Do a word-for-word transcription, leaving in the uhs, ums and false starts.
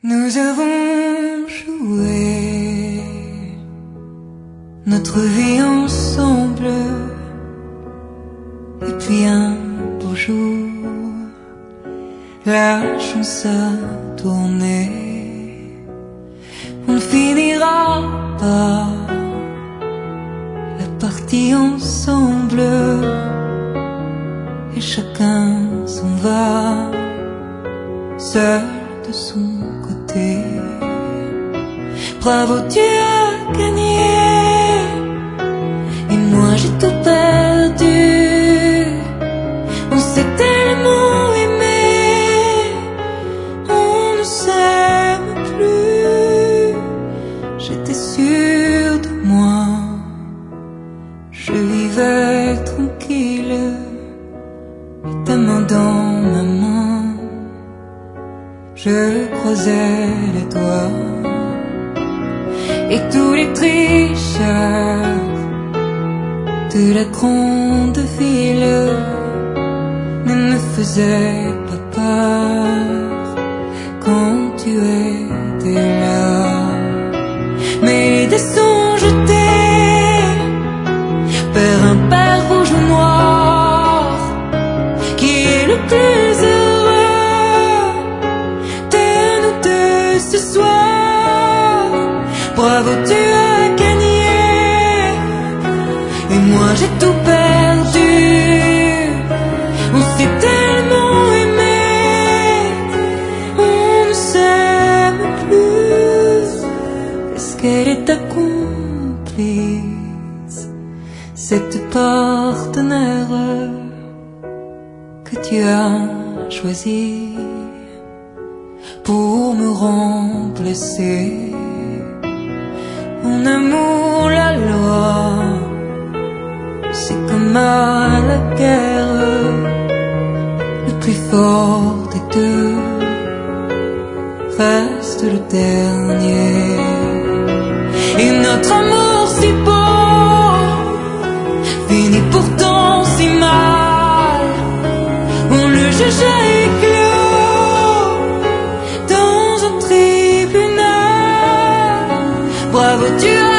Nous avons joué notre vie ensemble, et puis un beau jour, la chance a tourné. On ne finira pas la partie ensemble, et chacun s'en va, seul de son côté. Bravo, tu as gagné, et moi j'ai tout perdu. On s'est tellement aimé, on ne s'aime plus. J'étais sûre de moi, je vivais tranquille, et ta main dans ma main, je croisais les doigts. Et tous les tricheurs de la grande ville ne me faisaient pas peur quand tu étais là. Mais les dés sont jetés vers un père rouge ou noir, qui est le plus heureux de nous deux ce soir. Bravo, tu as gagné, et moi j'ai tout perdu. On s'est tellement aimé, on ne s'aime plus. Est-ce qu'elle est ta complice, cette partenaire que tu as choisi pour me remplacer? En amour, la loi, c'est comme à la guerre, le plus fort des deux reste le dernier. Et notre amour si beau finit pourtant si mal. On le jugeait éclos dans un tribunal. Bravo, tu as